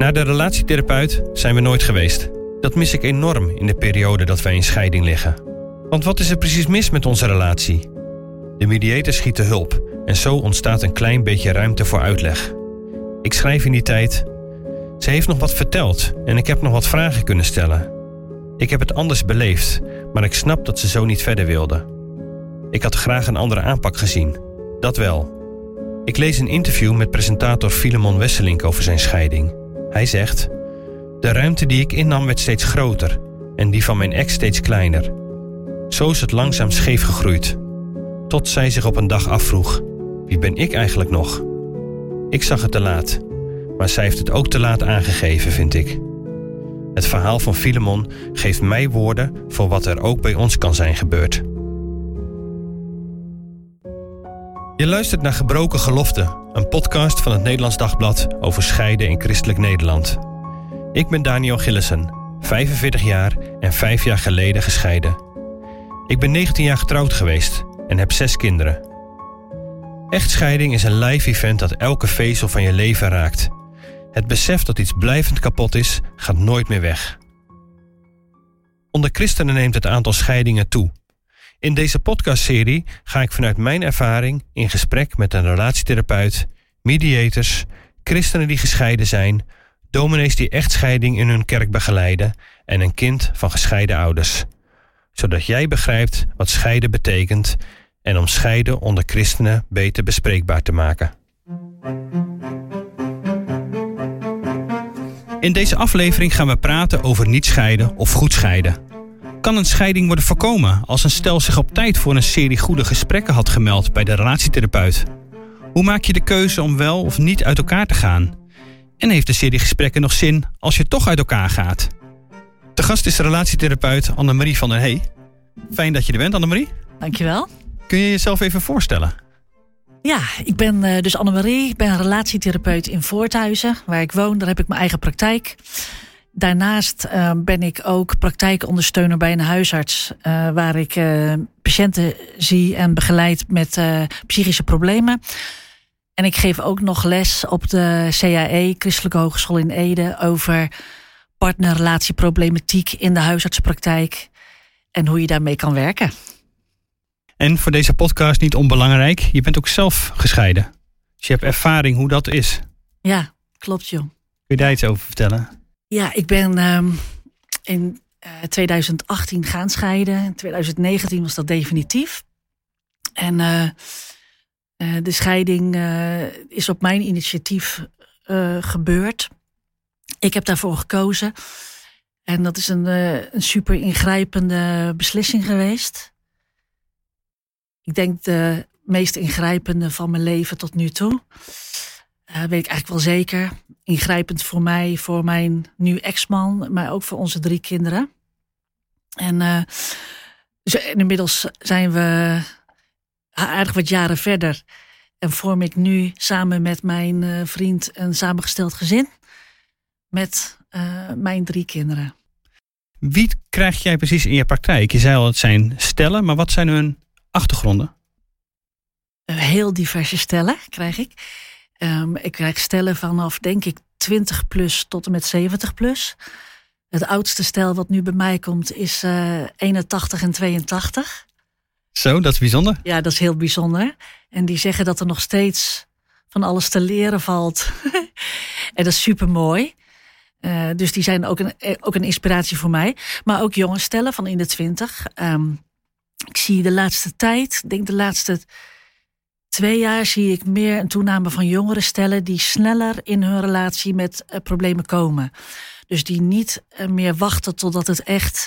Naar de relatietherapeut zijn we nooit geweest. Dat mis ik enorm in de periode dat wij in scheiding liggen. Want wat is er precies mis met onze relatie? De mediator schiet te hulp en zo ontstaat een klein beetje ruimte voor uitleg. Ik schrijf in die tijd: ze heeft nog wat verteld en ik heb nog wat vragen kunnen stellen. Ik heb het anders beleefd, maar ik snap dat ze zo niet verder wilde. Ik had graag een andere aanpak gezien. Dat wel. Ik lees een interview met presentator Filemon Wesselink over zijn scheiding. Hij zegt: de ruimte die ik innam werd steeds groter en die van mijn ex steeds kleiner. Zo is het langzaam scheef gegroeid. Tot zij zich op een dag afvroeg: wie ben ik eigenlijk nog? Ik zag het te laat, maar zij heeft het ook te laat aangegeven, vind ik. Het verhaal van Filemon geeft mij woorden voor wat er ook bij ons kan zijn gebeurd. Je luistert naar Gebroken Geloften, een podcast van het Nederlands Dagblad over scheiden in christelijk Nederland. Ik ben Daniel Gillissen, 45 jaar en 5 jaar geleden gescheiden. Ik ben 19 jaar getrouwd geweest en heb 6 kinderen. Echtscheiding is een live event dat elke vezel van je leven raakt. Het besef dat iets blijvend kapot is, gaat nooit meer weg. Onder christenen neemt het aantal scheidingen toe. In deze podcastserie ga ik vanuit mijn ervaring in gesprek met een relatietherapeut, mediators, christenen die gescheiden zijn, dominees die echtscheiding in hun kerk begeleiden en een kind van gescheiden ouders. Zodat jij begrijpt wat scheiden betekent en om scheiden onder christenen beter bespreekbaar te maken. In deze aflevering gaan we praten over niet scheiden of goed scheiden. Kan een scheiding worden voorkomen als een stel zich op tijd voor een serie goede gesprekken had gemeld bij de relatietherapeut? Hoe maak je de keuze om wel of niet uit elkaar te gaan? En heeft de serie gesprekken nog zin als je toch uit elkaar gaat? De gast is de relatietherapeut Annemarie van der Hey. Fijn dat je er bent, Annemarie. Dankjewel. Kun je jezelf even voorstellen? Ja, ik ben dus Annemarie. Ik ben relatietherapeut in Voorthuizen, waar ik woon. Daar heb ik mijn eigen praktijk. Daarnaast ben ik ook praktijkondersteuner bij een huisarts, waar ik patiënten zie en begeleid met psychische problemen. En ik geef ook nog les op de CAE, Christelijke Hogeschool in Ede, over partnerrelatieproblematiek in de huisartspraktijk en hoe je daarmee kan werken. En voor deze podcast niet onbelangrijk, je bent ook zelf gescheiden. Dus je hebt ervaring hoe dat is. Ja, klopt joh. Kun je daar iets over vertellen? Ja, ik ben in 2018 gaan scheiden. In 2019 was dat definitief. En de scheiding is op mijn initiatief gebeurd. Ik heb daarvoor gekozen. En dat is een super ingrijpende beslissing geweest. Ik denk de meest ingrijpende van mijn leven tot nu toe. Weet ik eigenlijk wel zeker. Ingrijpend voor mij, voor mijn nu ex-man, maar ook voor onze 3 kinderen. En inmiddels zijn we aardig wat jaren verder. En vorm ik nu samen met mijn vriend een samengesteld gezin. Met mijn 3 kinderen. Wie krijg jij precies in je praktijk? Je zei al, het zijn stellen, maar wat zijn hun achtergronden? Heel diverse stellen krijg ik. Ik krijg stellen vanaf, denk ik, 20 plus tot en met 70 plus. Het oudste stel wat nu bij mij komt is 81 en 82. Zo, dat is bijzonder. Ja, dat is heel bijzonder. En die zeggen dat er nog steeds van alles te leren valt. En dat is super mooi. Dus die zijn ook een inspiratie voor mij. Maar ook jonge stellen van in de 20. Ik zie de laatste tijd, ik denk de laatste 2 jaar zie ik meer een toename van jongere stellen die sneller in hun relatie met problemen komen. Dus die niet meer wachten totdat het echt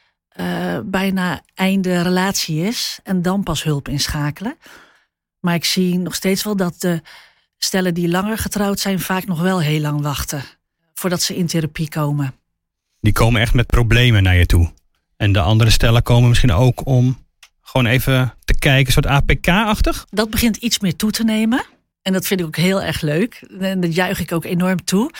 bijna einde relatie is en dan pas hulp inschakelen. Maar ik zie nog steeds wel dat de stellen die langer getrouwd zijn vaak nog wel heel lang wachten voordat ze in therapie komen. Die komen echt met problemen naar je toe. En de andere stellen komen misschien ook om gewoon even te kijken, een soort APK-achtig? Dat begint iets meer toe te nemen. En dat vind ik ook heel erg leuk. En dat juich ik ook enorm toe.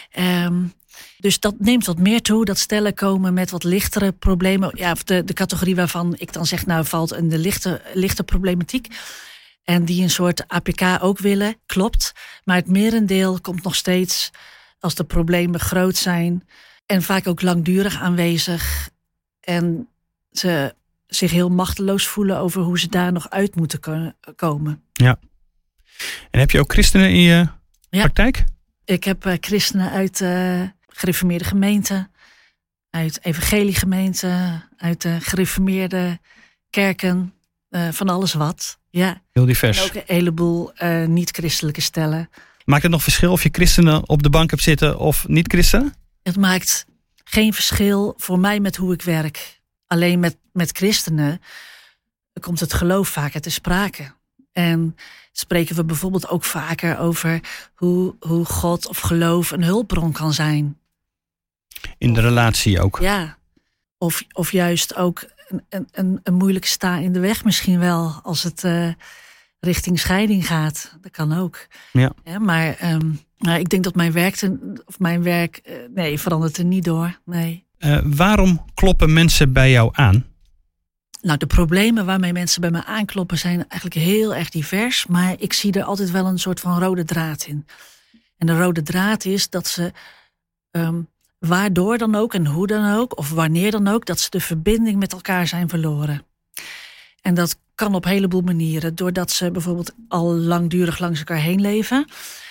Dus dat neemt wat meer toe. Dat stellen komen met wat lichtere problemen. Ja, of de categorie waarvan ik dan zeg, nou valt in de lichte problematiek. En die een soort APK ook willen, klopt. Maar het merendeel komt nog steeds als de problemen groot zijn en vaak ook langdurig aanwezig en ze zich heel machteloos voelen over hoe ze daar nog uit moeten komen. Ja. En heb je ook christenen in je praktijk? Ik heb christenen uit gereformeerde gemeenten, uit evangeliegemeenten, uit gereformeerde kerken, van alles wat. Ja. Heel divers. En ook een heleboel niet-christelijke stellen. Maakt het nog verschil of je christenen op de bank hebt zitten of niet-christenen? Het maakt geen verschil voor mij met hoe ik werk. Alleen met christenen komt het geloof vaker te sprake. En spreken we bijvoorbeeld ook vaker over hoe God of geloof een hulpbron kan zijn. In de relatie ook. Ja. Of juist ook een moeilijke sta in de weg misschien wel. Als het richting scheiding gaat. Dat kan ook. Ja. Ja, maar ik denk dat mijn werk verandert er niet door. Nee. Waarom kloppen mensen bij jou aan? Nou, de problemen waarmee mensen bij me aankloppen zijn eigenlijk heel erg divers. Maar ik zie er altijd wel een soort van rode draad in. En de rode draad is dat ze, waardoor dan ook en hoe dan ook, of wanneer dan ook, dat ze de verbinding met elkaar zijn verloren. En dat kan op een heleboel manieren. Doordat ze bijvoorbeeld al langdurig langs elkaar heen leven.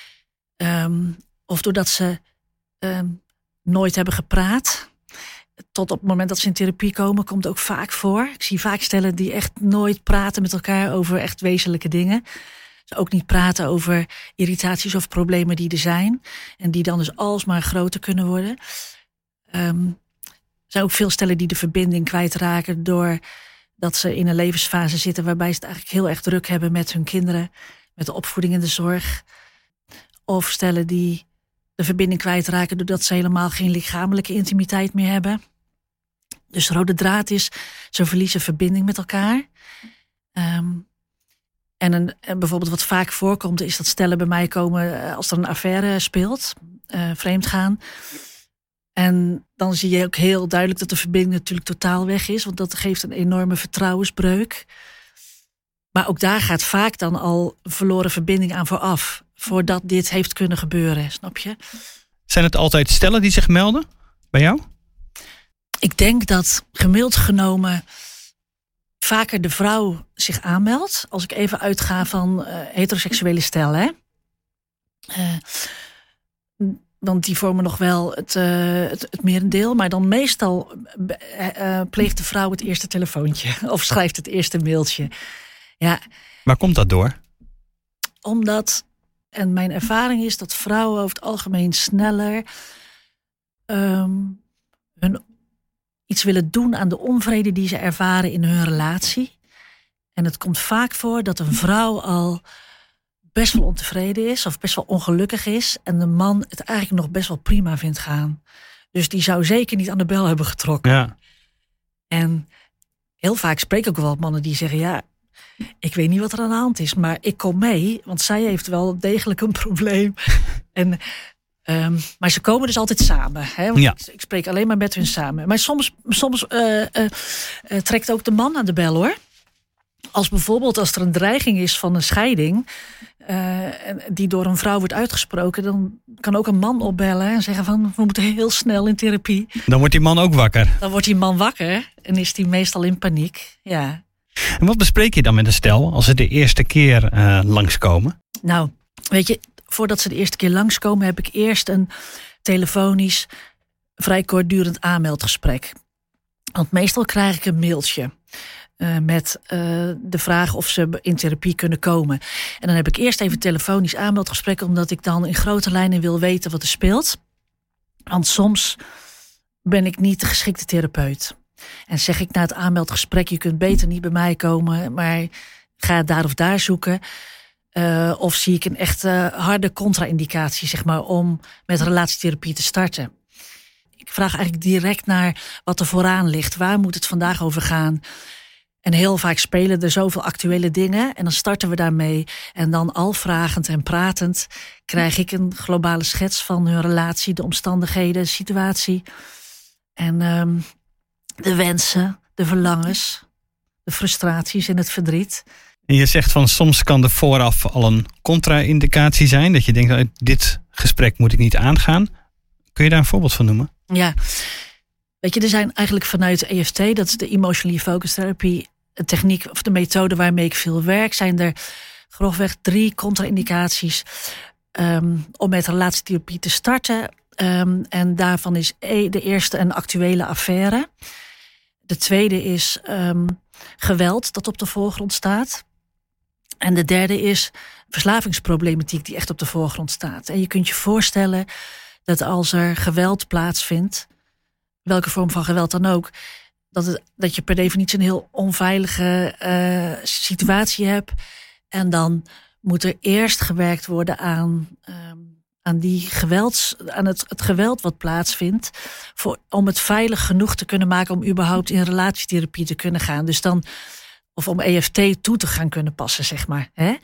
Of doordat ze nooit hebben gepraat. Tot op het moment dat ze in therapie komen, komt ook vaak voor. Ik zie vaak stellen die echt nooit praten met elkaar over echt wezenlijke dingen. Ze ook niet praten over irritaties of problemen die er zijn. En die dan dus alsmaar groter kunnen worden. Er zijn ook veel stellen die de verbinding kwijtraken doordat ze in een levensfase zitten waarbij ze het eigenlijk heel erg druk hebben met hun kinderen. Met de opvoeding en de zorg. Of stellen die de verbinding kwijtraken doordat ze helemaal geen lichamelijke intimiteit meer hebben. Dus de rode draad is, ze verliezen verbinding met elkaar. En bijvoorbeeld wat vaak voorkomt is dat stellen bij mij komen als er een affaire speelt, vreemdgaan. En dan zie je ook heel duidelijk dat de verbinding natuurlijk totaal weg is, want dat geeft een enorme vertrouwensbreuk. Maar ook daar gaat vaak dan al verloren verbinding aan vooraf, voordat dit heeft kunnen gebeuren, snap je? Zijn het altijd stellen die zich melden bij jou? Ik denk dat gemiddeld genomen vaker de vrouw zich aanmeldt. Als ik even uitga van heteroseksuele stellen. Want die vormen nog wel het merendeel. Maar dan meestal pleegt de vrouw het eerste telefoontje. Of schrijft het eerste mailtje. Ja. Waar komt dat door? Omdat, en mijn ervaring is dat vrouwen over het algemeen sneller iets willen doen aan de onvrede die ze ervaren in hun relatie. En het komt vaak voor dat een vrouw al best wel ontevreden is of best wel ongelukkig is en de man het eigenlijk nog best wel prima vindt gaan. Dus die zou zeker niet aan de bel hebben getrokken. Ja. En heel vaak spreek ik ook wel mannen die zeggen, ja, ik weet niet wat er aan de hand is, maar ik kom mee, want zij heeft wel degelijk een probleem. En maar ze komen dus altijd samen. Hè? Want ja. Ik spreek alleen maar met hun samen. Maar soms trekt ook de man aan de bel, hoor. Als bijvoorbeeld als er een dreiging is van een scheiding, die door een vrouw wordt uitgesproken, dan kan ook een man opbellen en zeggen van, we moeten heel snel in therapie. Dan wordt die man ook wakker. Dan wordt die man wakker en is die meestal in paniek. Ja. En wat bespreek je dan met een stel als ze de eerste keer langskomen? Nou, weet je, voordat ze de eerste keer langskomen heb ik eerst een telefonisch, vrij kortdurend aanmeldgesprek. Want meestal krijg ik een mailtje met de vraag of ze in therapie kunnen komen. En dan heb ik eerst even een telefonisch aanmeldgesprek, omdat ik dan in grote lijnen wil weten wat er speelt. Want soms ben ik niet de geschikte therapeut. En zeg ik na het aanmeldgesprek, je kunt beter niet bij mij komen, maar ga het daar of daar zoeken. Of zie ik een echt harde contra-indicatie, zeg maar, om met relatietherapie te starten. Ik vraag eigenlijk direct naar wat er vooraan ligt. Waar moet het vandaag over gaan? En heel vaak spelen er zoveel actuele dingen. En dan starten we daarmee. En dan al vragend en pratend krijg ik een globale schets van hun relatie, de omstandigheden, de situatie. En de wensen, de verlangens, de frustraties en het verdriet. En je zegt van soms kan er vooraf al een contra-indicatie zijn. Dat je denkt, dit gesprek moet ik niet aangaan. Kun je daar een voorbeeld van noemen? Ja, weet je, er zijn eigenlijk vanuit EFT, dat is de Emotionally Focused Therapy, de techniek of de methode waarmee ik veel werk, zijn er grofweg 3 contra-indicaties om met relatietherapie te starten. En daarvan is de eerste een actuele affaire. De tweede is geweld dat op de voorgrond staat. En de derde is verslavingsproblematiek die echt op de voorgrond staat. En je kunt je voorstellen dat als er geweld plaatsvindt, welke vorm van geweld dan ook, dat je per definitie een heel onveilige situatie hebt. En dan moet er eerst gewerkt worden aan het geweld wat plaatsvindt, om het veilig genoeg te kunnen maken om überhaupt in relatietherapie te kunnen gaan. Dus dan, of om EFT toe te gaan kunnen passen, zeg maar. Hè?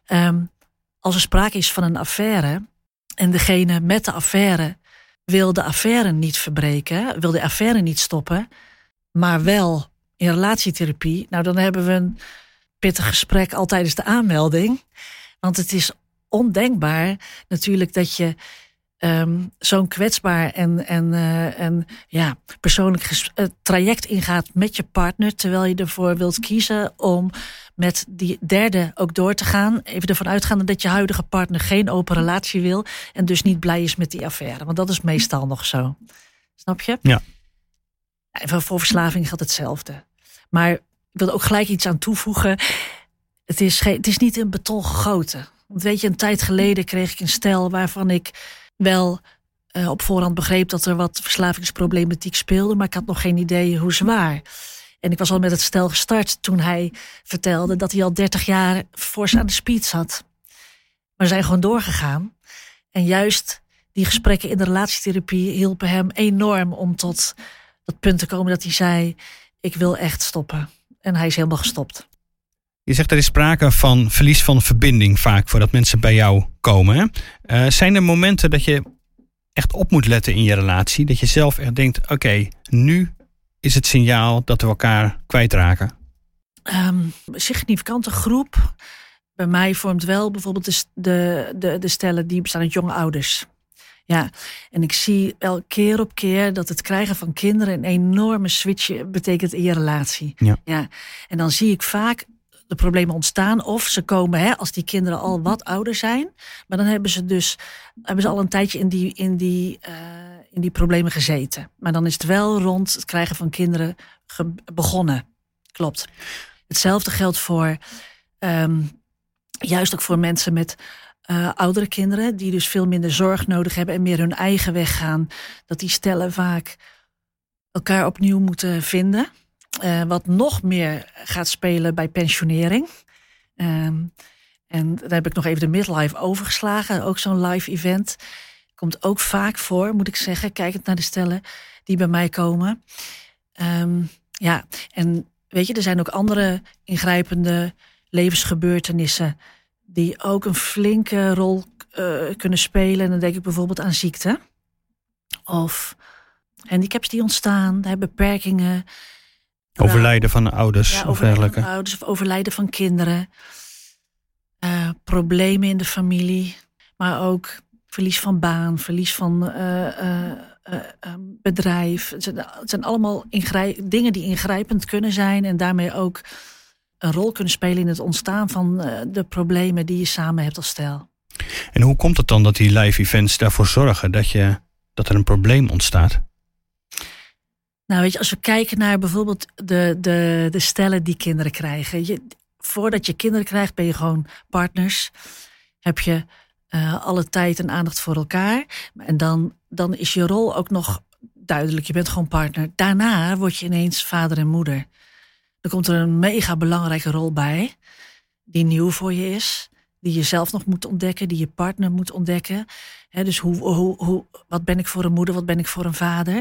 Als er sprake is van een affaire en degene met de affaire wil de affaire niet verbreken, wil de affaire niet stoppen, maar wel in relatietherapie, nou dan hebben we een pittig gesprek al tijdens de aanmelding. Want het is ondenkbaar natuurlijk dat je zo'n kwetsbaar en persoonlijk traject ingaat met je partner, terwijl je ervoor wilt kiezen om met die derde ook door te gaan. Even ervan uitgaande dat je huidige partner geen open relatie wil en dus niet blij is met die affaire. Want dat is meestal nog zo. Snap je? Ja. En voor verslaving geldt hetzelfde. Maar ik wil er ook gelijk iets aan toevoegen. Het is niet in beton gegoten. Want weet je, een tijd geleden kreeg ik een stel waarvan ik wel op voorhand begreep dat er wat verslavingsproblematiek speelde, maar ik had nog geen idee hoe zwaar. En ik was al met het stel gestart toen hij vertelde dat hij al 30 jaar fors aan de speed zat. Maar we zijn gewoon doorgegaan. En juist die gesprekken in de relatietherapie hielpen hem enorm om tot dat punt te komen dat hij zei, ik wil echt stoppen. En hij is helemaal gestopt. Je zegt er is sprake van verlies van verbinding vaak voordat mensen bij jou komen. Hè? Zijn er momenten dat je echt op moet letten in je relatie? Dat je zelf echt denkt, oké, nu is het signaal dat we elkaar kwijtraken? Een significante groep bij mij vormt wel bijvoorbeeld de stellen die bestaan uit jonge ouders. Ja, en ik zie wel keer op keer dat het krijgen van kinderen een enorme switch betekent in je relatie. Ja. En dan zie ik vaak de problemen ontstaan. Of ze komen als die kinderen al wat ouder zijn. Maar dan hebben ze al een tijdje in die problemen gezeten. Maar dan is het wel rond het krijgen van kinderen begonnen. Klopt. Hetzelfde geldt voor juist ook voor mensen met oudere kinderen, die dus veel minder zorg nodig hebben en meer hun eigen weg gaan. Dat die stellen vaak elkaar opnieuw moeten vinden. Wat nog meer gaat spelen bij pensionering. En daar heb ik nog even de midlife overgeslagen. Ook zo'n live event. Komt ook vaak voor, moet ik zeggen, kijkend naar de stellen die bij mij komen. En weet je, er zijn ook andere ingrijpende levensgebeurtenissen die ook een flinke rol kunnen spelen. En dan denk ik bijvoorbeeld aan ziekte. Of handicaps die ontstaan, beperkingen. Overlijden van ouders of dergelijke. Van ouders of overlijden van kinderen. Problemen in de familie. Maar ook verlies van baan, verlies van bedrijf. Het zijn allemaal dingen die ingrijpend kunnen zijn en daarmee ook een rol kunnen spelen in het ontstaan van de problemen die je samen hebt als stel. En hoe komt het dan dat die live events daarvoor zorgen dat er een probleem ontstaat? Nou, weet je, als we kijken naar bijvoorbeeld de stellen die kinderen krijgen. Voordat je kinderen krijgt, ben je gewoon partners. Heb je alle tijd en aandacht voor elkaar. En dan is je rol ook nog duidelijk. Je bent gewoon partner. Daarna word je ineens vader en moeder. Dan komt er een mega belangrijke rol bij, die nieuw voor je is. Die je zelf nog moet ontdekken, die je partner moet ontdekken. Dus wat ben ik voor een moeder, wat ben ik voor een vader?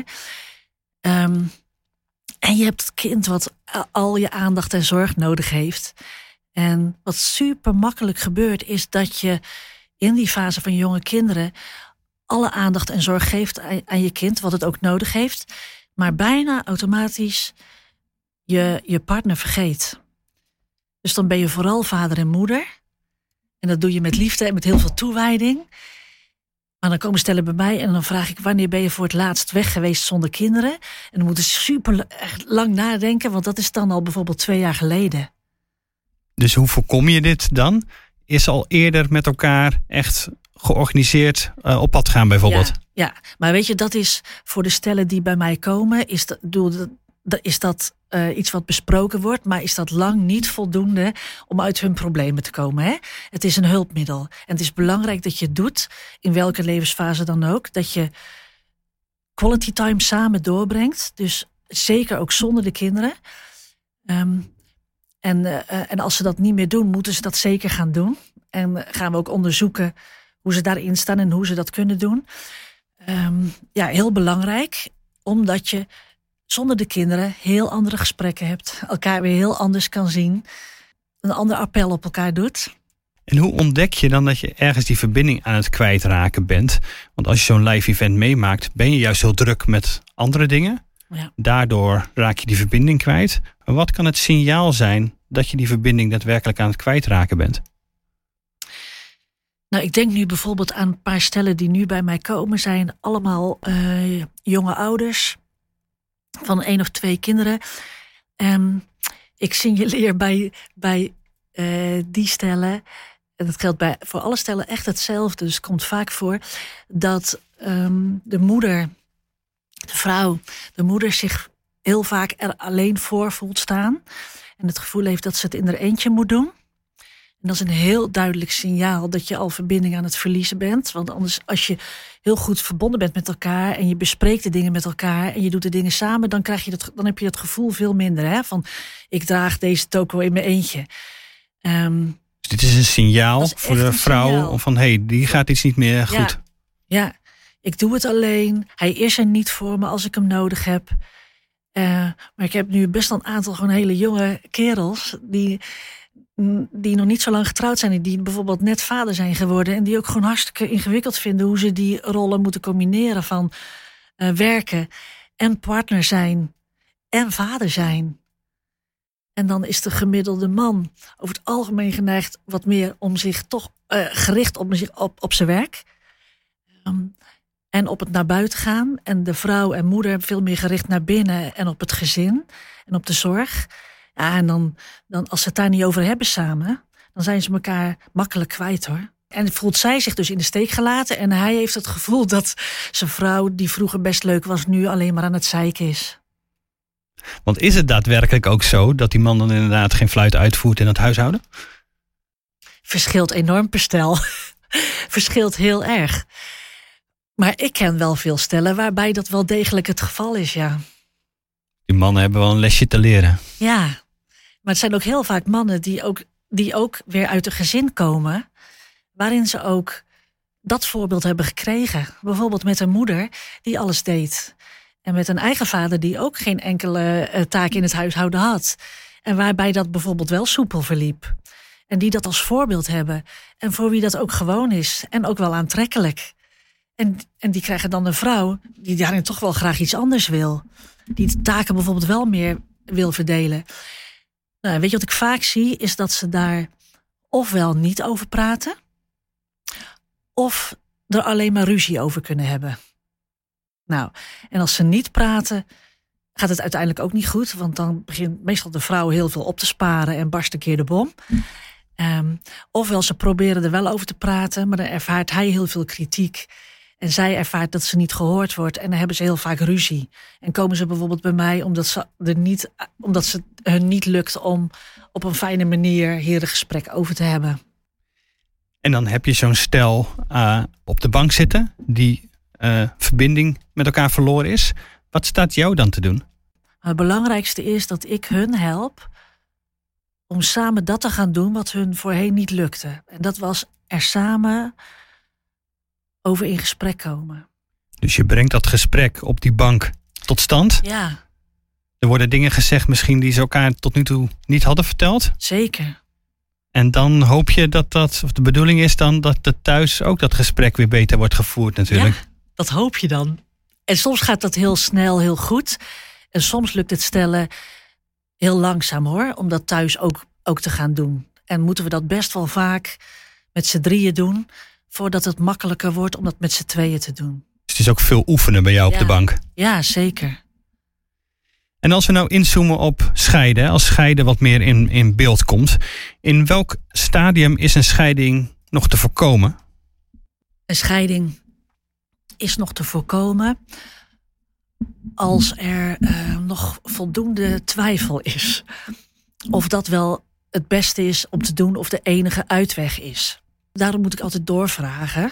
En je hebt het kind wat al je aandacht en zorg nodig heeft. En wat super makkelijk gebeurt, is dat je in die fase van jonge kinderen alle aandacht en zorg geeft aan je kind, wat het ook nodig heeft. Maar bijna automatisch je partner vergeet. Dus dan ben je vooral vader en moeder. En dat doe je met liefde en met heel veel toewijding. Maar dan komen stellen bij mij en dan vraag ik... wanneer ben je voor het laatst weg geweest zonder kinderen? En dan moeten ze super echt lang nadenken... want dat is dan al bijvoorbeeld 2 jaar geleden. Dus hoe voorkom je dit dan? Is al eerder met elkaar echt georganiseerd op pad gaan bijvoorbeeld? Ja, maar weet je, dat is voor de stellen die bij mij komen... is dat iets wat besproken wordt... maar is dat lang niet voldoende om uit hun problemen te komen. Hè? Het is een hulpmiddel. En het is belangrijk dat je het doet, in welke levensfase dan ook... dat je quality time samen doorbrengt. Dus zeker ook zonder de kinderen. En als ze dat niet meer doen, moeten ze dat zeker gaan doen. En gaan we ook onderzoeken hoe ze daarin staan... en hoe ze dat kunnen doen. Heel belangrijk, omdat je... zonder de kinderen heel andere gesprekken hebt. Elkaar weer heel anders kan zien. Een ander appel op elkaar doet. En hoe ontdek je dan dat je ergens die verbinding aan het kwijtraken bent? Want als je zo'n live event meemaakt... ben je juist heel druk met andere dingen. Ja. Daardoor raak je die verbinding kwijt. Maar wat kan het signaal zijn dat je die verbinding daadwerkelijk aan het kwijtraken bent? Nou, ik denk nu bijvoorbeeld aan een paar stellen die nu bij mij komen. Zijn allemaal jonge ouders... van 1 of 2 kinderen. Ik signaleer bij die stellen... en dat geldt voor alle stellen echt hetzelfde... dus het komt vaak voor... dat de moeder zich heel vaak er alleen voor voelt staan... en het gevoel heeft dat ze het in haar eentje moet doen... En dat is een heel duidelijk signaal dat je al verbinding aan het verliezen bent. Want anders, als je heel goed verbonden bent met elkaar... en je bespreekt de dingen met elkaar en je doet de dingen samen... dan heb je dat gevoel veel minder. Hè? Van, ik draag deze toko in mijn eentje. Dus dit is een signaal voor de vrouw... van die gaat iets niet meer goed. Ja, ik doe het alleen. Hij is er niet voor me als ik hem nodig heb. Maar ik heb nu best wel een aantal gewoon hele jonge kerels... die nog niet zo lang getrouwd zijn... die bijvoorbeeld net vader zijn geworden... en die ook gewoon hartstikke ingewikkeld vinden... hoe ze die rollen moeten combineren van werken... en partner zijn en vader zijn. En dan is de gemiddelde man over het algemeen geneigd... wat meer om zich toch gericht op zijn werk... en op het naar buiten gaan. En de vrouw en moeder veel meer gericht naar binnen... en op het gezin en op de zorg... Ja, en dan als ze het daar niet over hebben samen... dan zijn ze elkaar makkelijk kwijt, hoor. En voelt zij zich dus in de steek gelaten... en hij heeft het gevoel dat zijn vrouw, die vroeger best leuk was... nu alleen maar aan het zeiken is. Want is het daadwerkelijk ook zo... dat die man dan inderdaad geen fluit uitvoert in het huishouden? Verschilt enorm per stel. Verschilt heel erg. Maar ik ken wel veel stellen waarbij dat wel degelijk het geval is, ja. Die mannen hebben wel een lesje te leren. Ja, maar het zijn ook heel vaak mannen die ook weer uit een gezin komen... waarin ze ook dat voorbeeld hebben gekregen. Bijvoorbeeld met een moeder die alles deed. En met een eigen vader die ook geen enkele taak in het huishouden had. En waarbij dat bijvoorbeeld wel soepel verliep. En die dat als voorbeeld hebben. En voor wie dat ook gewoon is. En ook wel aantrekkelijk. En die krijgen dan een vrouw die daarin toch wel graag iets anders wil. Die de taken bijvoorbeeld wel meer wil verdelen. Nou, weet je wat ik vaak zie? Is dat ze daar ofwel niet over praten... of er alleen maar ruzie over kunnen hebben. Nou, en als ze niet praten... gaat het uiteindelijk ook niet goed. Want dan begint meestal de vrouw heel veel op te sparen... en barst een keer de bom. Ofwel ze proberen er wel over te praten... maar dan ervaart hij heel veel kritiek... En zij ervaart dat ze niet gehoord wordt. En dan hebben ze heel vaak ruzie. En komen ze bijvoorbeeld bij mij omdat ze hun niet lukt... om op een fijne manier hier een gesprek over te hebben. En dan heb je zo'n stel op de bank zitten... die verbinding met elkaar verloren is. Wat staat jou dan te doen? Het belangrijkste is dat ik hun help... om samen dat te gaan doen wat hun voorheen niet lukte. En dat was er samen... over in gesprek komen. Dus je brengt dat gesprek op die bank tot stand? Ja. Er worden dingen gezegd misschien die ze elkaar tot nu toe niet hadden verteld? Zeker. En dan hoop je of de bedoeling is dan dat er thuis ook dat gesprek weer beter wordt gevoerd natuurlijk. Ja, dat hoop je dan. En soms gaat dat heel snel, heel goed. En soms lukt het stellen heel langzaam, hoor. Om dat thuis ook te gaan doen. En moeten we dat best wel vaak met z'n drieën doen... voordat het makkelijker wordt om dat met z'n tweeën te doen. Dus het is ook veel oefenen bij jou op de bank. Ja, zeker. En als we nou inzoomen op scheiden, als scheiden wat meer in beeld komt, in welk stadium is een scheiding nog te voorkomen? Een scheiding is nog te voorkomen als er nog voldoende twijfel is. Of dat wel het beste is om te doen of de enige uitweg is. Daarom moet ik altijd doorvragen.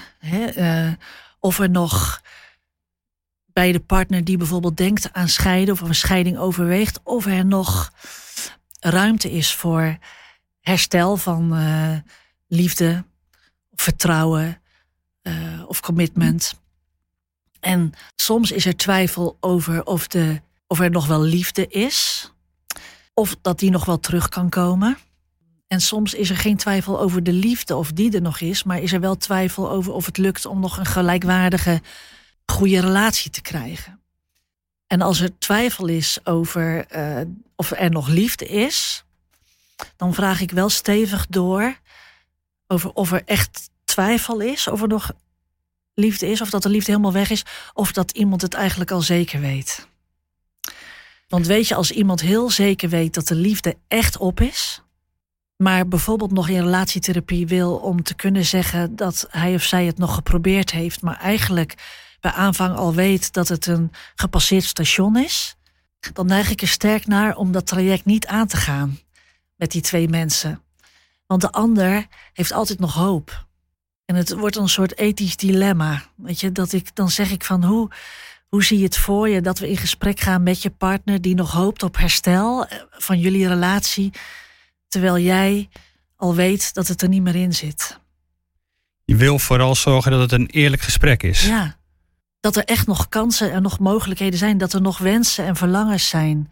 Of er nog bij de partner die bijvoorbeeld denkt aan scheiden of een scheiding overweegt, of er nog ruimte is voor herstel van liefde, vertrouwen of commitment. En soms is er twijfel over of er nog wel liefde is, of dat die nog wel terug kan komen. En soms is er geen twijfel over de liefde of die er nog is, maar is er wel twijfel over of het lukt om nog een gelijkwaardige, goede relatie te krijgen. En als er twijfel is over of er nog liefde is, dan vraag ik wel stevig door over of er echt twijfel is, of er nog liefde is, of dat de liefde helemaal weg is, of dat iemand het eigenlijk al zeker weet. Want weet je, als iemand heel zeker weet dat de liefde echt op is, maar bijvoorbeeld nog in relatietherapie wil om te kunnen zeggen dat hij of zij het nog geprobeerd heeft, maar eigenlijk bij aanvang al weet dat het een gepasseerd station is, dan neig ik er sterk naar om dat traject niet aan te gaan met die twee mensen. Want de ander heeft altijd nog hoop. En het wordt een soort ethisch dilemma. Weet je, dan zeg ik van hoe zie je het voor je dat we in gesprek gaan met je partner die nog hoopt op herstel van jullie relatie, terwijl jij al weet dat het er niet meer in zit. Je wil vooral zorgen dat het een eerlijk gesprek is. Ja, dat er echt nog kansen en nog mogelijkheden zijn, dat er nog wensen en verlangens zijn.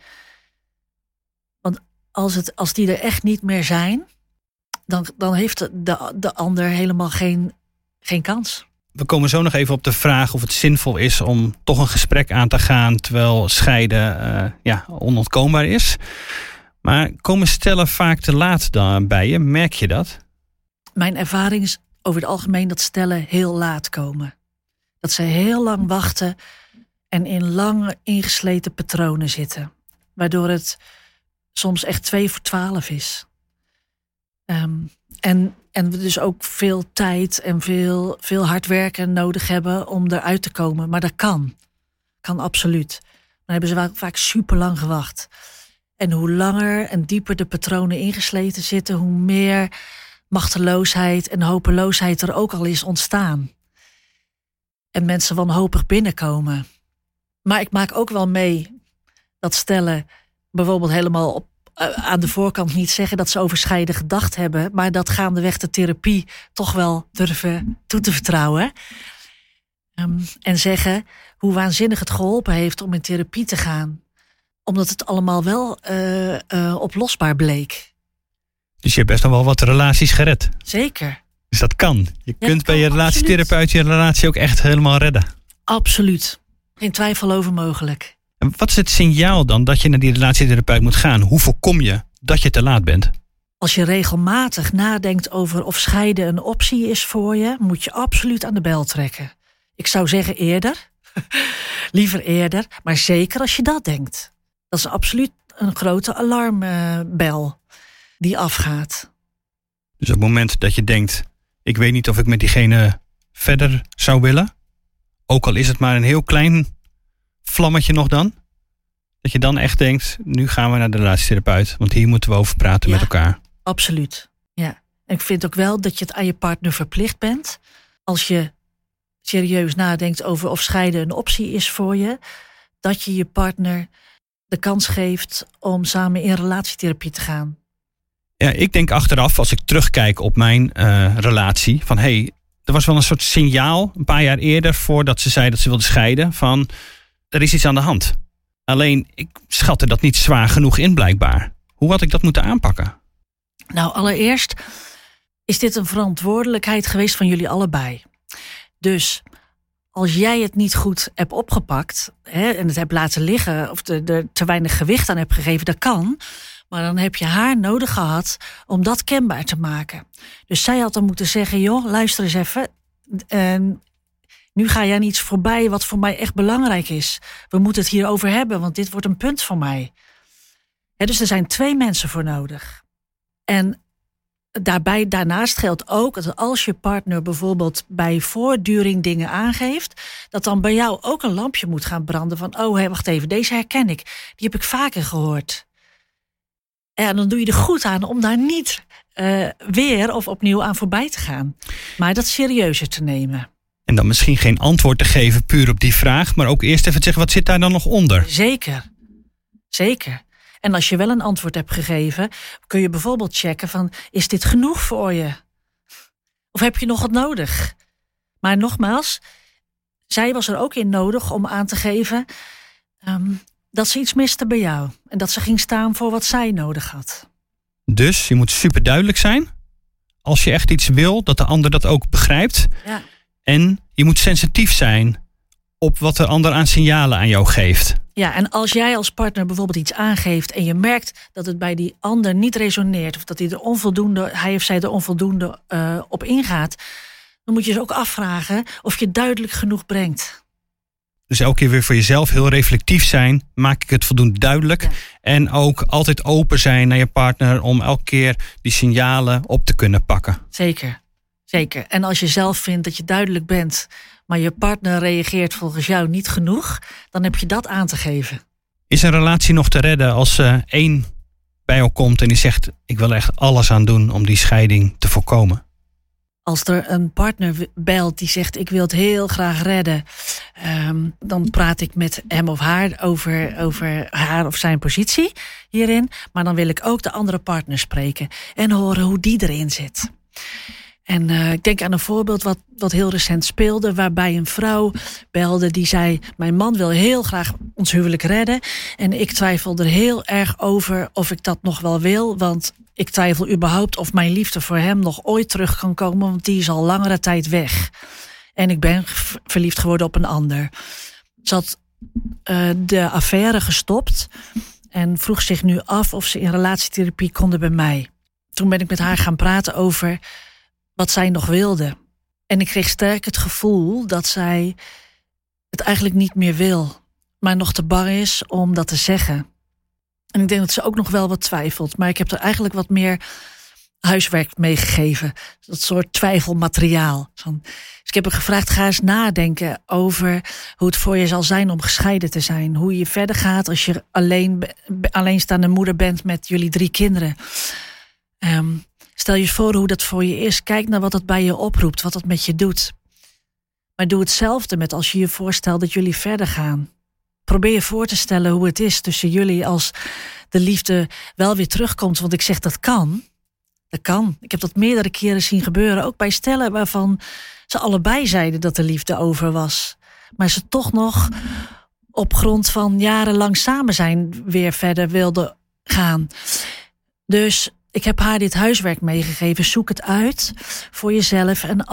Want als die er echt niet meer zijn, dan heeft de ander helemaal geen kans. We komen zo nog even op de vraag of het zinvol is om toch een gesprek aan te gaan terwijl scheiden onontkoombaar is. Maar komen stellen vaak te laat dan bij je? Merk je dat? Mijn ervaring is over het algemeen dat stellen heel laat komen. Dat ze heel lang wachten en in lange ingesleten patronen zitten. Waardoor het soms echt 2 voor 12 is. En we dus ook veel tijd en veel hard werken nodig hebben om eruit te komen. Maar dat kan. Kan absoluut. Dan hebben ze vaak super lang gewacht. En hoe langer en dieper de patronen ingesleten zitten, hoe meer machteloosheid en hopeloosheid er ook al is ontstaan. En mensen wanhopig binnenkomen. Maar ik maak ook wel mee dat stellen bijvoorbeeld helemaal aan de voorkant niet zeggen dat ze over scheiden gedacht hebben, maar dat gaandeweg de therapie toch wel durven toe te vertrouwen. En zeggen hoe waanzinnig het geholpen heeft om in therapie te gaan. Omdat het allemaal wel oplosbaar bleek. Dus je hebt best nog wel wat relaties gered. Zeker. Dus dat kan. Je kunt bij je relatietherapeut je relatie ook echt helemaal redden. Absoluut. Geen twijfel over mogelijk. En wat is het signaal dan dat je naar die relatietherapeut moet gaan? Hoe voorkom je dat je te laat bent? Als je regelmatig nadenkt over of scheiden een optie is voor je, moet je absoluut aan de bel trekken. Ik zou zeggen eerder. Liever eerder. Maar zeker als je dat denkt. Dat is absoluut een grote alarmbel die afgaat. Dus op het moment dat je denkt, ik weet niet of ik met diegene verder zou willen, ook al is het maar een heel klein vlammetje nog dan, dat je dan echt denkt, nu gaan we naar de relatietherapeut, want hier moeten we over praten met elkaar. Absoluut. Ja. En ik vind ook wel dat je het aan je partner verplicht bent, als je serieus nadenkt over of scheiden een optie is voor je, dat je je partner de kans geeft om samen in relatietherapie te gaan. Ja, ik denk achteraf, als ik terugkijk op mijn relatie, van er was wel een soort signaal een paar jaar eerder voordat ze zei dat ze wilde scheiden, van er is iets aan de hand. Alleen, ik schatte dat niet zwaar genoeg in blijkbaar. Hoe had ik dat moeten aanpakken? Nou, allereerst is dit een verantwoordelijkheid geweest van jullie allebei. Dus als jij het niet goed hebt opgepakt en het hebt laten liggen of er te weinig gewicht aan hebt gegeven, dat kan. Maar dan heb je haar nodig gehad om dat kenbaar te maken. Dus zij had dan moeten zeggen, joh, luister eens even, Nu ga jij aan iets voorbij wat voor mij echt belangrijk is. We moeten het hierover hebben, want dit wordt een punt voor mij. Dus er zijn 2 mensen voor nodig. En daarnaast geldt ook dat als je partner bijvoorbeeld bij voortduring dingen aangeeft, dat dan bij jou ook een lampje moet gaan branden van, wacht even, deze herken ik. Die heb ik vaker gehoord. En dan doe je er goed aan om daar niet weer of opnieuw aan voorbij te gaan. Maar dat serieuzer te nemen. En dan misschien geen antwoord te geven puur op die vraag, maar ook eerst even te zeggen, wat zit daar dan nog onder? Zeker. En als je wel een antwoord hebt gegeven, kun je bijvoorbeeld checken van, is dit genoeg voor je? Of heb je nog wat nodig? Maar nogmaals, zij was er ook in nodig om aan te geven dat ze iets miste bij jou. En dat ze ging staan voor wat zij nodig had. Dus je moet super duidelijk zijn. Als je echt iets wil, dat de ander dat ook begrijpt. Ja. En je moet sensitief zijn op wat de ander aan signalen aan jou geeft. Ja, en als jij als partner bijvoorbeeld iets aangeeft en je merkt dat het bij die ander niet resoneert, of dat hij of zij er onvoldoende op ingaat, dan moet je ze ook afvragen of je duidelijk genoeg brengt. Dus elke keer weer voor jezelf heel reflectief zijn. Maak ik het voldoende duidelijk? Ja. En ook altijd open zijn naar je partner om elke keer die signalen op te kunnen pakken. Zeker. En als je zelf vindt dat je duidelijk bent, maar je partner reageert volgens jou niet genoeg, dan heb je dat aan te geven. Is een relatie nog te redden als één bij jou komt en die zegt, ik wil echt alles aan doen om die scheiding te voorkomen? Als er een partner belt die zegt, ik wil het heel graag redden, dan praat ik met hem of haar over haar of zijn positie hierin. Maar dan wil ik ook de andere partner spreken en horen hoe die erin zit. En ik denk aan een voorbeeld wat heel recent speelde, waarbij een vrouw belde die zei, mijn man wil heel graag ons huwelijk redden. En ik twijfel er heel erg over of ik dat nog wel wil, want ik twijfel überhaupt of mijn liefde voor hem nog ooit terug kan komen, want die is al langere tijd weg. En ik ben verliefd geworden op een ander. Ze had de affaire gestopt en vroeg zich nu af of ze in relatietherapie konden bij mij. Toen ben ik met haar gaan praten over wat zij nog wilde. En ik kreeg sterk het gevoel dat zij het eigenlijk niet meer wil, maar nog te bang is om dat te zeggen. En ik denk dat ze ook nog wel wat twijfelt, maar ik heb er eigenlijk wat meer huiswerk meegegeven. Dat soort twijfelmateriaal. Dus ik heb haar gevraagd, ga eens nadenken over hoe het voor je zal zijn om gescheiden te zijn. Hoe je verder gaat als je alleenstaande moeder bent met jullie 3 kinderen. Stel je voor hoe dat voor je is. Kijk naar wat dat bij je oproept, wat dat met je doet. Maar doe hetzelfde met als je je voorstelt dat jullie verder gaan. Probeer je voor te stellen hoe het is tussen jullie als de liefde wel weer terugkomt. Want ik zeg dat kan. Dat kan. Ik heb dat meerdere keren zien gebeuren. Ook bij stellen waarvan ze allebei zeiden dat de liefde over was. Maar ze toch nog op grond van jarenlang samen zijn weer verder wilden gaan. Dus ik heb haar dit huiswerk meegegeven. Zoek het uit voor jezelf. En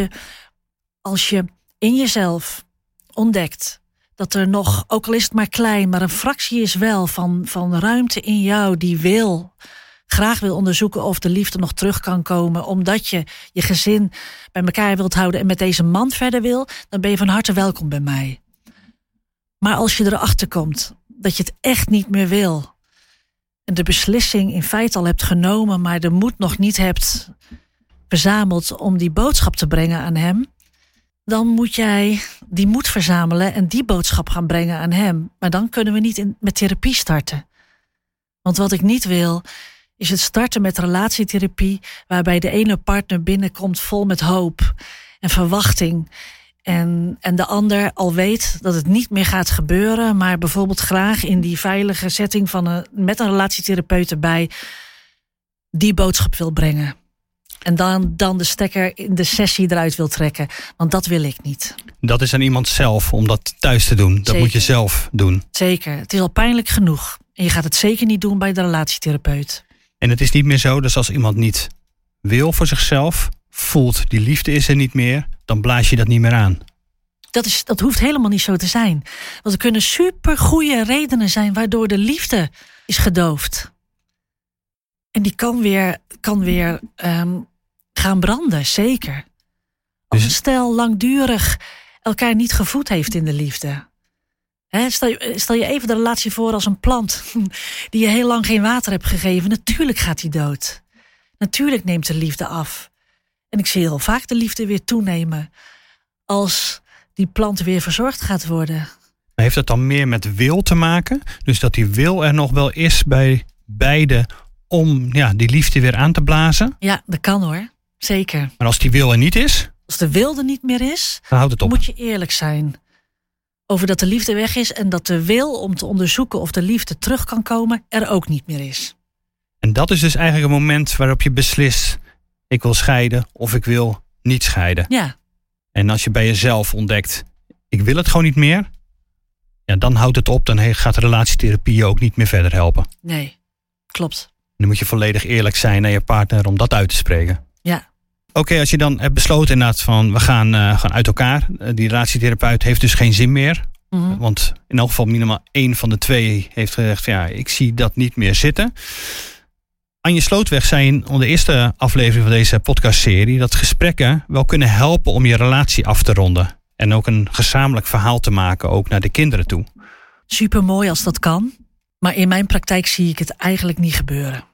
als je in jezelf ontdekt dat er nog, ook al is het maar klein, maar een fractie is wel van ruimte in jou die graag wil onderzoeken of de liefde nog terug kan komen, omdat je je gezin bij elkaar wilt houden en met deze man verder wil, dan ben je van harte welkom bij mij. Maar als je erachter komt dat je het echt niet meer wil en de beslissing in feite al hebt genomen, maar de moed nog niet hebt verzameld om die boodschap te brengen aan hem, dan moet jij die moed verzamelen en die boodschap gaan brengen aan hem. Maar dan kunnen we niet met therapie starten. Want wat ik niet wil, is het starten met relatietherapie, waarbij de ene partner binnenkomt vol met hoop en verwachting. En de ander al weet dat het niet meer gaat gebeuren, maar bijvoorbeeld graag in die veilige setting met een relatietherapeut erbij die boodschap wil brengen. En dan de stekker in de sessie eruit wil trekken. Want dat wil ik niet. Dat is aan iemand zelf om dat thuis te doen. Dat Zeker. Moet je zelf doen. Zeker. Het is al pijnlijk genoeg. En je gaat het zeker niet doen bij de relatietherapeut. En het is niet meer zo, dus als iemand niet wil voor zichzelf, voelt die liefde is er niet meer, dan blaas je dat niet meer aan. Dat hoeft helemaal niet zo te zijn. Want er kunnen supergoeie redenen zijn waardoor de liefde is gedoofd. En die kan weer gaan branden, zeker. Als een stel langdurig elkaar niet gevoed heeft in de liefde. Stel je even de relatie voor als een plant die je heel lang geen water hebt gegeven. Natuurlijk gaat die dood. Natuurlijk neemt de liefde af. En ik zie heel vaak de liefde weer toenemen als die plant weer verzorgd gaat worden. Maar heeft dat dan meer met wil te maken? Dus dat die wil er nog wel is bij beide om die liefde weer aan te blazen? Ja, dat kan hoor. Zeker. Maar als die wil er niet is? Als de wil er niet meer is, dan houdt het op. Moet je eerlijk zijn over dat de liefde weg is en dat de wil om te onderzoeken of de liefde terug kan komen er ook niet meer is. En dat is dus eigenlijk een moment waarop je beslist, ik wil scheiden of ik wil niet scheiden. Ja. En als je bij jezelf ontdekt, ik wil het gewoon niet meer, dan houdt het op. Dan gaat de relatietherapie je ook niet meer verder helpen. Nee, klopt. Dan moet je volledig eerlijk zijn naar je partner om dat uit te spreken. Ja. Oké, als je dan hebt besloten inderdaad van we gaan uit elkaar. Die relatietherapeut heeft dus geen zin meer. Mm-hmm. Want in elk geval minimaal 1 van de 2 heeft gezegd, ik zie dat niet meer zitten. Anje Slootweg zei in de eerste aflevering van deze podcastserie dat gesprekken wel kunnen helpen om je relatie af te ronden. En ook een gezamenlijk verhaal te maken, ook naar de kinderen toe. Supermooi als dat kan. Maar in mijn praktijk zie ik het eigenlijk niet gebeuren.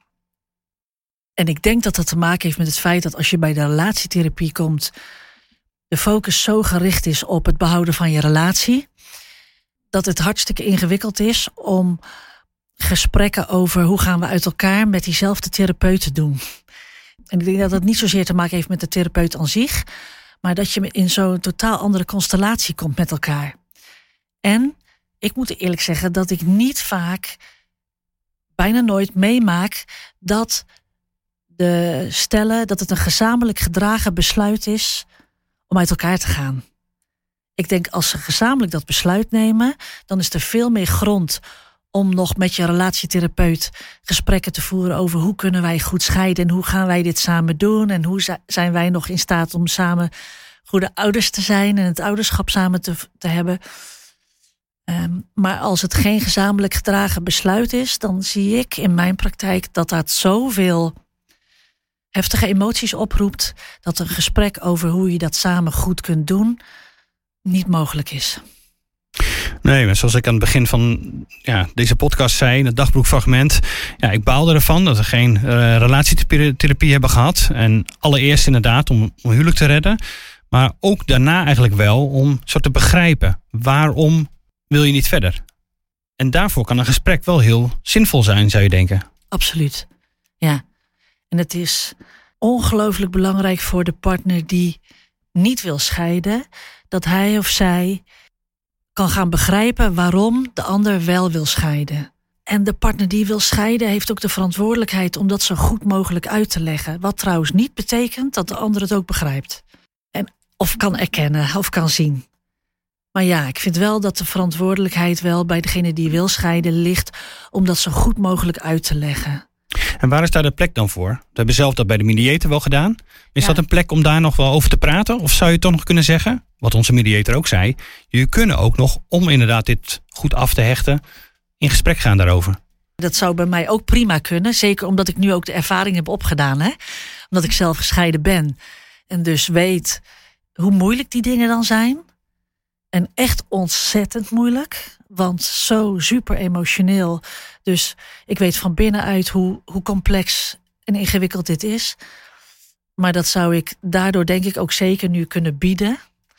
En ik denk dat dat te maken heeft met het feit dat als je bij de relatietherapie komt, de focus zo gericht is op het behouden van je relatie, dat het hartstikke ingewikkeld is om gesprekken over hoe gaan we uit elkaar met diezelfde therapeuten doen. En ik denk dat dat niet zozeer te maken heeft met de therapeut aan zich, maar dat je in zo'n totaal andere constellatie komt met elkaar. En ik moet eerlijk zeggen dat ik niet vaak, bijna nooit meemaak dat de stellen dat het een gezamenlijk gedragen besluit is om uit elkaar te gaan. Ik denk als ze gezamenlijk dat besluit nemen, dan is er veel meer grond om nog met je relatietherapeut gesprekken te voeren over hoe kunnen wij goed scheiden en hoe gaan wij dit samen doen en hoe zijn wij nog in staat om samen goede ouders te zijn en het ouderschap samen te hebben. Maar als het geen gezamenlijk gedragen besluit is, dan zie ik in mijn praktijk dat zoveel heftige emoties oproept, dat een gesprek over hoe je dat samen goed kunt doen niet mogelijk is. Nee, maar zoals ik aan het begin van deze podcast zei, in het dagboekfragment, ik baalde ervan dat we geen relatietherapie hebben gehad. En allereerst inderdaad om huwelijk te redden, maar ook daarna eigenlijk wel om soort te begrijpen waarom wil je niet verder. En daarvoor kan een gesprek wel heel zinvol zijn, zou je denken. Absoluut, ja. En het is ongelooflijk belangrijk voor de partner die niet wil scheiden, dat hij of zij kan gaan begrijpen waarom de ander wel wil scheiden. En de partner die wil scheiden heeft ook de verantwoordelijkheid om dat zo goed mogelijk uit te leggen. Wat trouwens niet betekent dat de ander het ook begrijpt. Of kan erkennen, of kan zien. Maar ik vind wel dat de verantwoordelijkheid wel bij degene die wil scheiden ligt om dat zo goed mogelijk uit te leggen. En waar is daar de plek dan voor? We hebben zelf dat bij de mediator wel gedaan. Is dat een plek om daar nog wel over te praten? Of zou je toch nog kunnen zeggen, wat onze mediator ook zei, jullie kunnen ook nog, om inderdaad dit goed af te hechten, in gesprek gaan daarover? Dat zou bij mij ook prima kunnen. Zeker omdat ik nu ook de ervaring heb opgedaan. Omdat ik zelf gescheiden ben. En dus weet hoe moeilijk die dingen dan zijn. En echt ontzettend moeilijk. Want zo super emotioneel. Dus ik weet van binnenuit hoe complex en ingewikkeld dit is. Maar dat zou ik daardoor denk ik ook zeker nu kunnen bieden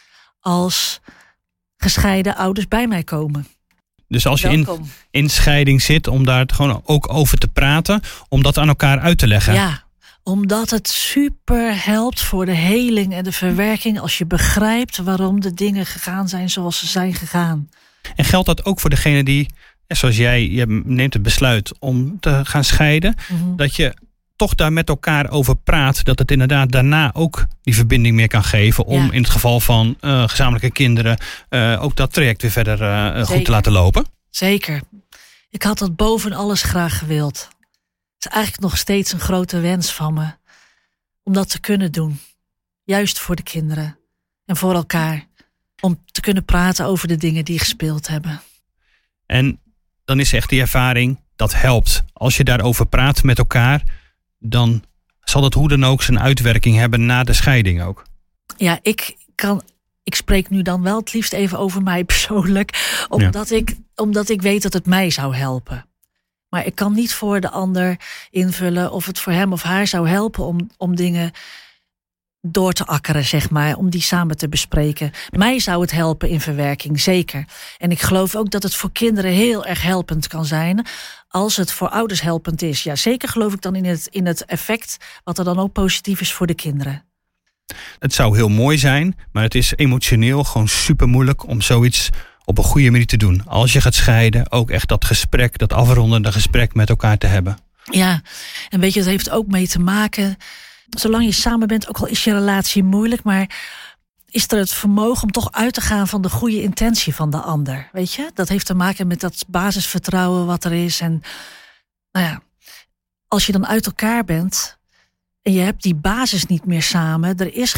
als gescheiden ouders bij mij komen. Dus als je in scheiding zit, om daar gewoon ook over te praten, om dat aan elkaar uit te leggen. Ja, omdat het super helpt voor de heling en de verwerking als je begrijpt waarom de dingen gegaan zijn zoals ze zijn gegaan. En geldt dat ook voor degene die, zoals jij, je neemt het besluit om te gaan scheiden, dat je toch daar met elkaar over praat, dat het inderdaad daarna ook die verbinding meer kan geven om in het geval van gezamenlijke kinderen ook dat traject weer verder goed te laten lopen? Zeker. Ik had dat boven alles graag gewild. Het is eigenlijk nog steeds een grote wens van me om dat te kunnen doen. Juist voor de kinderen en voor elkaar. Om te kunnen praten over de dingen die gespeeld hebben. En dan is echt die ervaring, dat helpt. Als je daarover praat met elkaar, dan zal dat hoe dan ook zijn uitwerking hebben na de scheiding ook. Ja, ik spreek nu dan wel het liefst even over mij persoonlijk. Omdat ik weet dat het mij zou helpen. Maar ik kan niet voor de ander invullen of het voor hem of haar zou helpen om dingen door te akkeren, zeg maar. Om die samen te bespreken. Mij zou het helpen in verwerking, zeker. En ik geloof ook dat het voor kinderen heel erg helpend kan zijn. Als het voor ouders helpend is. Ja, zeker geloof ik dan in het effect wat er dan ook positief is voor de kinderen. Het zou heel mooi zijn, maar het is emotioneel gewoon super moeilijk om zoiets op een goede manier te doen. Als je gaat scheiden, ook echt dat gesprek, dat afrondende gesprek met elkaar te hebben. Ja, en weet je, het heeft ook mee te maken, zolang je samen bent, ook al is je relatie moeilijk, maar is er het vermogen om toch uit te gaan van de goede intentie van de ander. Weet je, dat heeft te maken met dat basisvertrouwen wat er is. En nou ja, als je dan uit elkaar bent en je hebt die basis niet meer samen, er is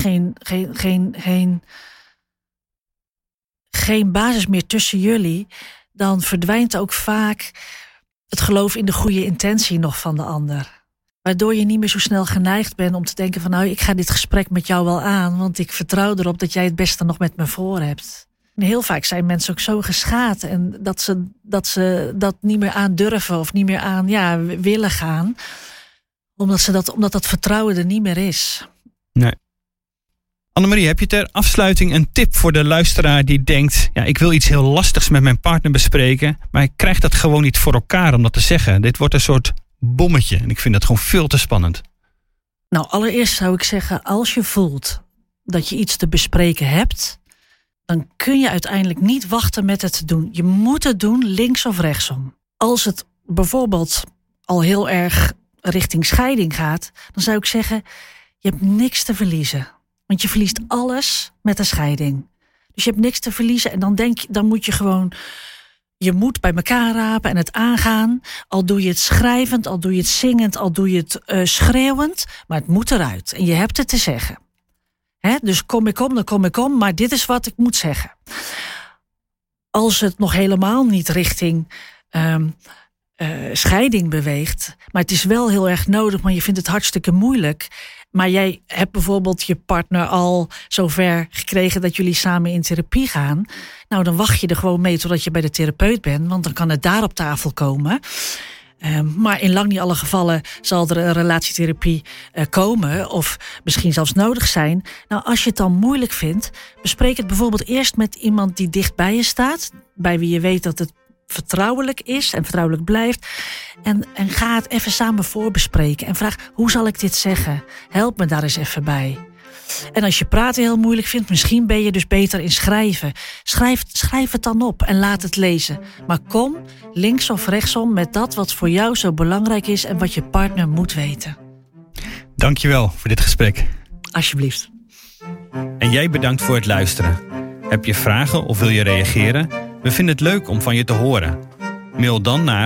geen basis meer tussen jullie, dan verdwijnt ook vaak het geloof in de goede intentie nog van de ander. Waardoor je niet meer zo snel geneigd bent om te denken van nou, ik ga dit gesprek met jou wel aan, want ik vertrouw erop dat jij het beste nog met me voor hebt. En heel vaak zijn mensen ook zo geschaad en dat ze dat niet meer aandurven of niet meer aan willen gaan. Omdat dat vertrouwen er niet meer is. Nee. Annemarie, heb je ter afsluiting een tip voor de luisteraar die denkt, ja, ik wil iets heel lastigs met mijn partner bespreken, maar ik krijg dat gewoon niet voor elkaar om dat te zeggen. Dit wordt een soort bommetje en ik vind dat gewoon veel te spannend. Nou, allereerst zou ik zeggen, als je voelt dat je iets te bespreken hebt, dan kun je uiteindelijk niet wachten met het te doen. Je moet het doen, links of rechtsom. Als het bijvoorbeeld al heel erg richting scheiding gaat, dan zou ik zeggen, je hebt niks te verliezen. Want je verliest alles met een scheiding. Dus je hebt niks te verliezen en dan moet je gewoon je moed bij elkaar rapen en het aangaan. Al doe je het schrijvend, al doe je het zingend, al doe je het schreeuwend. Maar het moet eruit en je hebt het te zeggen. Dus kom ik om, dan kom ik om, maar dit is wat ik moet zeggen. Als het nog helemaal niet richting scheiding beweegt, maar het is wel heel erg nodig, maar je vindt het hartstikke moeilijk, maar jij hebt bijvoorbeeld je partner al zover gekregen dat jullie samen in therapie gaan, nou dan wacht je er gewoon mee totdat je bij de therapeut bent, want dan kan het daar op tafel komen. Maar in lang niet alle gevallen zal er een relatietherapie komen of misschien zelfs nodig zijn. Nou, als je het dan moeilijk vindt, bespreek het bijvoorbeeld eerst met iemand die dicht bij je staat, bij wie je weet dat het vertrouwelijk is en vertrouwelijk blijft. En ga het even samen voorbespreken en vraag, hoe zal ik dit zeggen? Help me daar eens even bij. En als je praten heel moeilijk vindt, misschien ben je dus beter in schrijven. Schrijf het dan op en laat het lezen. Maar kom links of rechtsom met dat wat voor jou zo belangrijk is en wat je partner moet weten. Dankjewel voor dit gesprek. Alsjeblieft. En jij bedankt voor het luisteren. Heb je vragen of wil je reageren? We vinden het leuk om van je te horen. Mail dan naar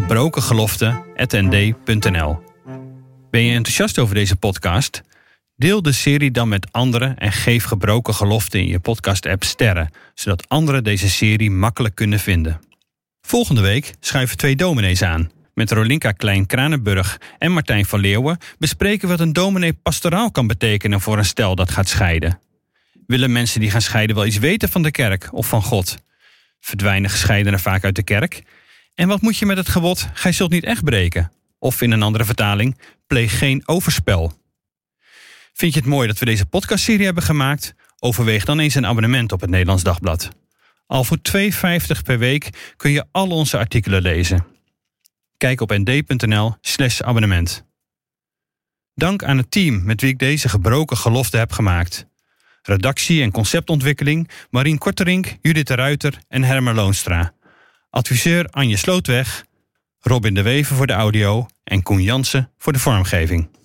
gebrokengelofte@nd.nl. Ben je enthousiast over deze podcast? Deel de serie dan met anderen en geef Gebroken Gelofte in je podcast-app sterren, zodat anderen deze serie makkelijk kunnen vinden. Volgende week schuiven 2 dominees aan. Met Rolinka Klein-Kranenburg en Martijn van Leeuwen bespreken wat een dominee pastoraal kan betekenen voor een stel dat gaat scheiden. Willen mensen die gaan scheiden wel iets weten van de kerk of van God? Verdwijnen gescheidenen vaak uit de kerk? En wat moet je met het gebod, gij zult niet echt breken? Of in een andere vertaling, pleeg geen overspel. Vind je het mooi dat we deze podcastserie hebben gemaakt? Overweeg dan eens een abonnement op het Nederlands Dagblad. Al voor €2,50 per week kun je al onze artikelen lezen. Kijk op nd.nl/abonnement. Dank aan het team met wie ik deze gebroken gelofte heb gemaakt. Redactie en conceptontwikkeling Marien Korterink, Judith de Ruiter en Hermer Loonstra. Adviseur Anje Slootweg, Robin de Wever voor de audio en Koen Jansen voor de vormgeving.